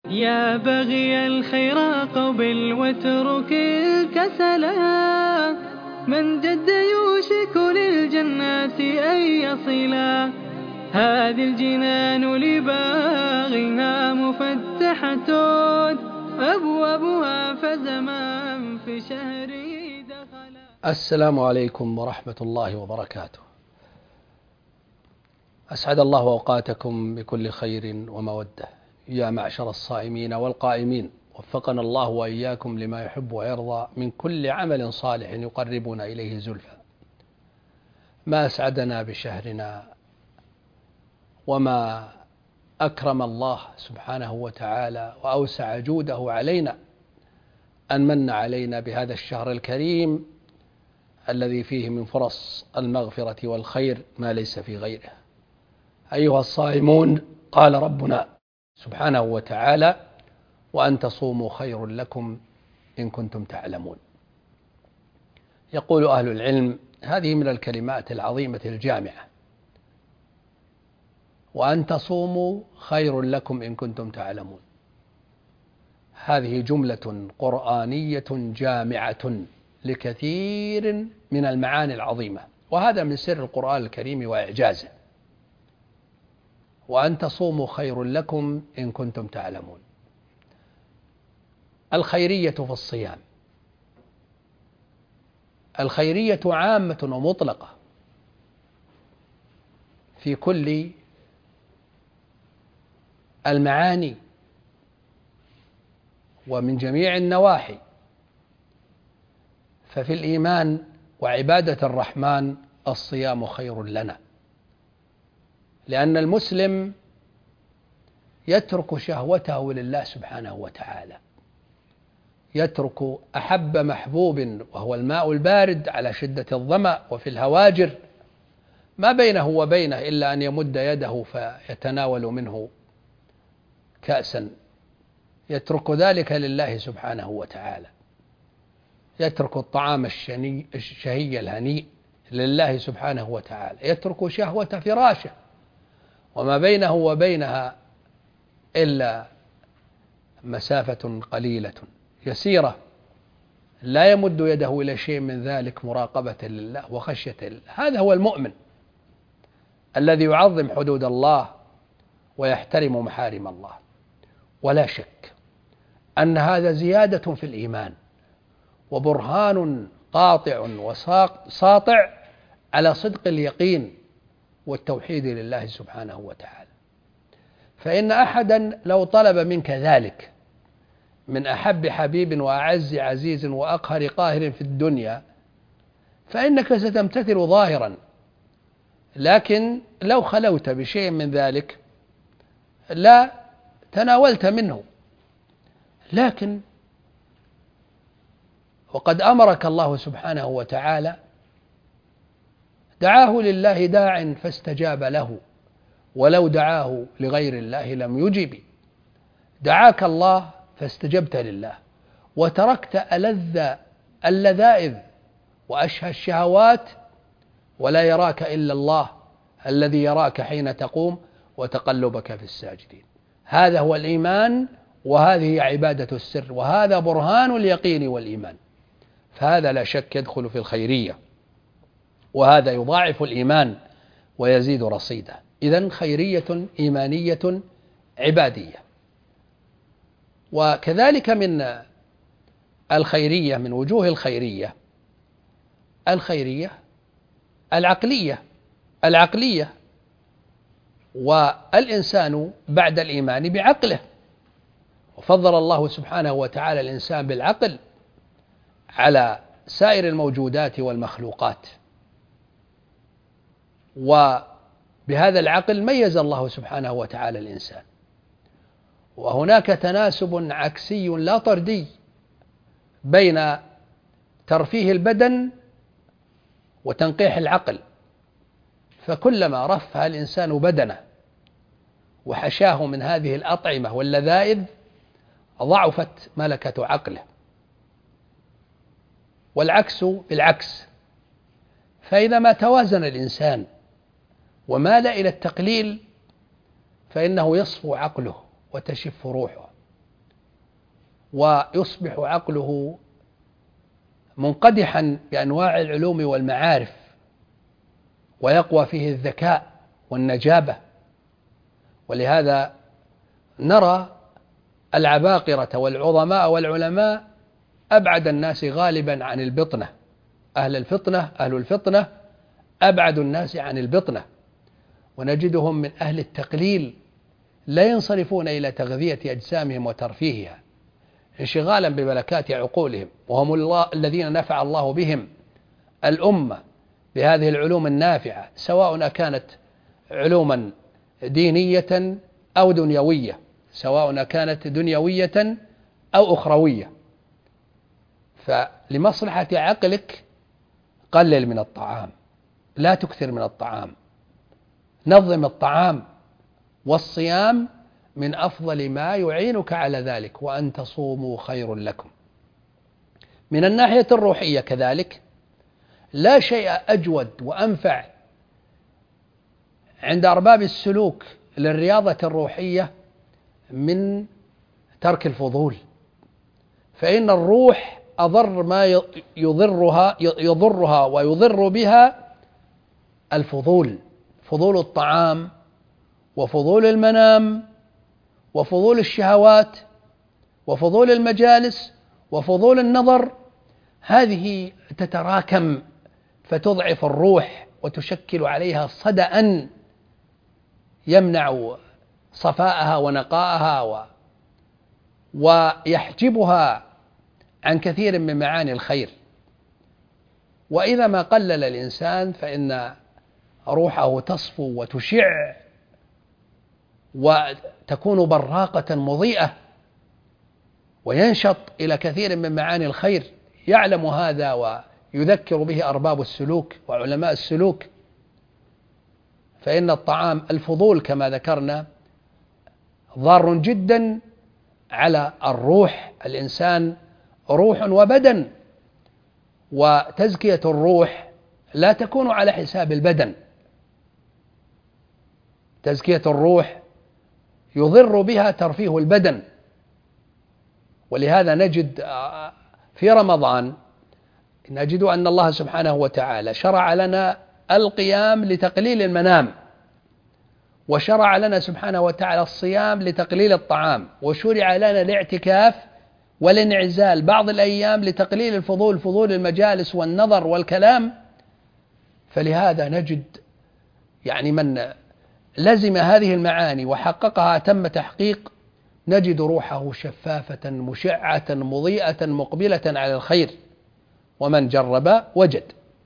يا بغي الخير قبل واترك الكسلا، من جد يوشك للجنات أن يصلا. هذه الجنان لباغيها مفتحة، أبوابها فزمان في شهره دخلا. السلام عليكم ورحمة الله وبركاته. أسعد الله أوقاتكم بكل خير ومودة يا معشر الصائمين والقائمين، وفقنا الله وإياكم لما يحب ويرضى من كل عمل صالح يقربنا إليه زلفى. ما أسعدنا بشهرنا، وما أكرم الله سبحانه وتعالى وأوسع جوده علينا أن من علينا بهذا الشهر الكريم الذي فيه من فرص المغفرة والخير ما ليس في غيره. أيها الصائمون، قال ربنا سبحانه وتعالى: وأن تصوموا خير لكم إن كنتم تعلمون. يقول أهل العلم: هذه من الكلمات العظيمة الجامعة، وأن تصوموا خير لكم إن كنتم تعلمون. هذه جملة قرآنية جامعة لكثير من المعاني العظيمة، وهذا من سر القرآن الكريم وإعجازه. وأن تصوموا خير لكم إن كنتم تعلمون. الخيرية في الصيام، الخيرية عامة ومطلقة في كل المعاني ومن جميع النواحي. ففي الإيمان وعبادة الرحمن الصيام خير لنا، لأن المسلم يترك شهوته لله سبحانه وتعالى، يترك أحب محبوب وهو الماء البارد على شدة الظمأ وفي الهواجر، ما بينه وبينه إلا أن يمد يده فيتناول منه كأسا، يترك ذلك لله سبحانه وتعالى، يترك الطعام الشهي الهنيء لله سبحانه وتعالى، يترك شهوة فراشه وما بينه وبينها إلا مسافة قليلة يسيرة، لا يمد يده إلى شيء من ذلك مراقبة لله وخشية لله. هذا هو المؤمن الذي يعظم حدود الله ويحترم محارم الله. ولا شك أن هذا زيادة في الإيمان وبرهان قاطع وساطع على صدق اليقين والتوحيد لله سبحانه وتعالى. فإن أحدا لو طلب منك ذلك من أحب حبيب وأعز عزيز وأقهر قاهر في الدنيا فإنك ستمتثل ظاهرا، لكن لو خلوت بشيء من ذلك لا تناولت منه. لكن وقد أمرك الله سبحانه وتعالى، دعاه لله داع فاستجاب له، ولو دعاه لغير الله لم يجب. دعاك الله فاستجبت لله، وتركت ألذ اللذائذ وأشهى الشهوات، ولا يراك إلا الله الذي يراك حين تقوم وتقلبك في الساجدين. هذا هو الإيمان، وهذه عبادة السر، وهذا برهان اليقين والإيمان. فهذا لا شك يدخل في الخيرية، وهذا يضاعف الإيمان ويزيد رصيده. إذن خيرية إيمانية عبادية. وكذلك من الخيرية، من وجوه الخيرية، الخيرية العقلية، والإنسان بعد الإيمان بعقله، وفضل الله سبحانه وتعالى الإنسان بالعقل على سائر الموجودات والمخلوقات، وبهذا العقل ميز الله سبحانه وتعالى الإنسان. وهناك تناسب عكسي لا طردي بين ترفيه البدن وتنقيح العقل، فكلما رفه الإنسان بدنه وحشاه من هذه الأطعمة واللذائذ ضعفت ملكة عقله. والعكس بالعكس، فإذا ما توازن الإنسان ومال إلى التقليل فإنه يصفو عقله وتشف روحه ويصبح عقله منقدحا بأنواع العلوم والمعارف، ويقوى فيه الذكاء والنجابة. ولهذا نرى العباقرة والعظماء والعلماء أبعد الناس غالبا عن البطنة. أهل الفطنة أبعد الناس عن البطنة، ونجدهم من أهل التقليل لا ينصرفون إلى تغذية أجسامهم وترفيهها انشغالا بملكات عقولهم، وهم الذين نفع الله بهم الأمة بهذه العلوم النافعة، سواء كانت علوما دينية أو دنيوية، سواء كانت دنيوية أو أخروية. فلمصلحة عقلك قلل من الطعام، لا تكثر من الطعام، نظم الطعام، والصيام من أفضل ما يعينك على ذلك، وأن تصوموا خير لكم. من الناحية الروحية كذلك لا شيء أجود وأنفع عند أرباب السلوك للرياضة الروحية من ترك الفضول، فإن الروح أضر ما يضرها ويضر بها الفضول، فضول الطعام وفضول المنام وفضول الشهوات وفضول المجالس وفضول النظر. هذه تتراكم فتضعف الروح وتشكل عليها صدأ يمنع صفاءها ونقاءها ويحجبها عن كثير من معاني الخير. وإذا ما قلل الإنسان فإن روحه تصفو وتشع وتكون براقة مضيئة، وينشط إلى كثير من معاني الخير. يعلم هذا ويذكر به أرباب السلوك وعلماء السلوك. فإن الطعام الفضول كما ذكرنا ضار جدا على الروح. الإنسان روح وبدن، وتزكية الروح لا تكون على حساب البدن. تزكية الروح يضر بها ترفيه البدن. ولهذا نجد في رمضان نجد أن الله سبحانه وتعالى شرع لنا القيام لتقليل المنام، وشرع لنا سبحانه وتعالى الصيام لتقليل الطعام، وشرع لنا الاعتكاف والانعزال بعض الأيام لتقليل الفضول، فضول المجالس والنظر والكلام. فلهذا نجد يعني من لزم هذه المعاني وحققها تم تحقيق، نجد روحه شفافة مشعة مضيئة مقبلة على الخير، ومن جرب وجد.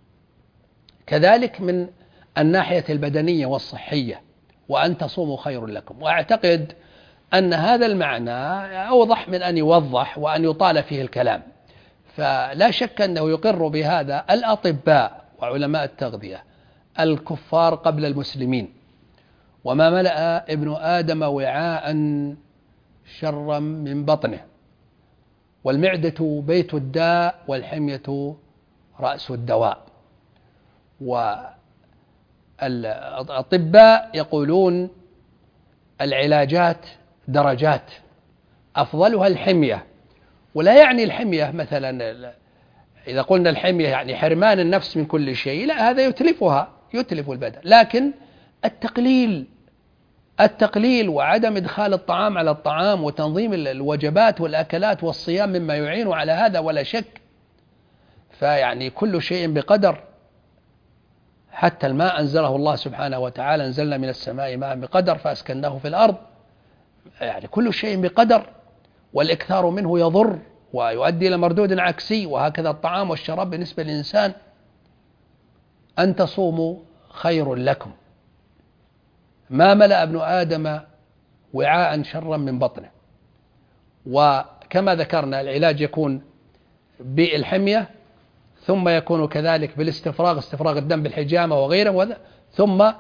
كذلك من الناحية البدنية والصحية، وأن تصوموا خير لكم. وأعتقد أن هذا المعنى أوضح من أن يوضح وأن يطال فيه الكلام. فلا شك أنه يقر بهذا الأطباء وعلماء التغذية الكفار قبل المسلمين. وما ملأ ابن آدم وعاء شرا من بطنه، والمعدة بيت الداء والحمية رأس الدواء. والأطباء يقولون العلاجات درجات، أفضلها الحمية. ولا يعني الحمية مثلا إذا قلنا الحمية يعني حرمان النفس من كل شيء، لا، هذا يتلف البدن. لكن التقليل وعدم إدخال الطعام على الطعام وتنظيم الوجبات والأكلات والصيام مما يعين على هذا ولا شك. فيعني كل شيء بقدر. حتى الماء أنزله الله سبحانه وتعالى، أنزلنا من السماء ماء بقدر فأسكناه في الأرض. يعني كل شيء بقدر، والإكثار منه يضر ويؤدي إلى مردود عكسي. وهكذا الطعام والشراب بالنسبة للإنسان. أن تصوموا خير لكم. ما ملأ ابن آدم وعاء شرا من بطنه. وكما ذكرنا العلاج يكون بالحمية، ثم يكون كذلك بالاستفراغ، استفراغ الدم بالحجامة وغيره، ثم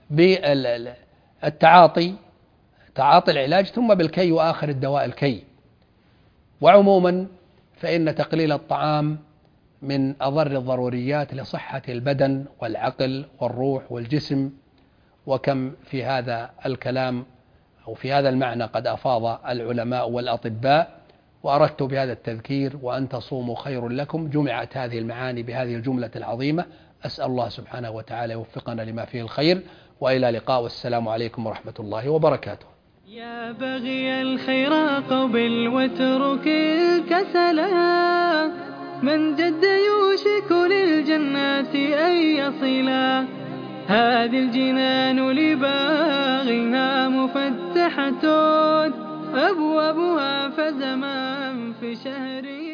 بالتعاطي، تعاطي العلاج، ثم بالكي وآخر الدواء الكي. وعموما فإن تقليل الطعام من أضر الضروريات لصحة البدن والعقل والروح والجسم. وكم في هذا الكلام أو في هذا المعنى قد أفاض العلماء والأطباء، وأردت بهذا التذكير وأن تصوموا خير لكم جمعت هذه المعاني بهذه الجملة العظيمة. أسأل الله سبحانه وتعالى يوفقنا لما فيه الخير، وإلى لقاء، والسلام عليكم ورحمة الله وبركاته. يا بغي الخير قبل واترك الكسلا، من جد يوشك للجنات أن يصلا. هذه الجنان لباغها مفتحة، أبوابها فزمان في شهر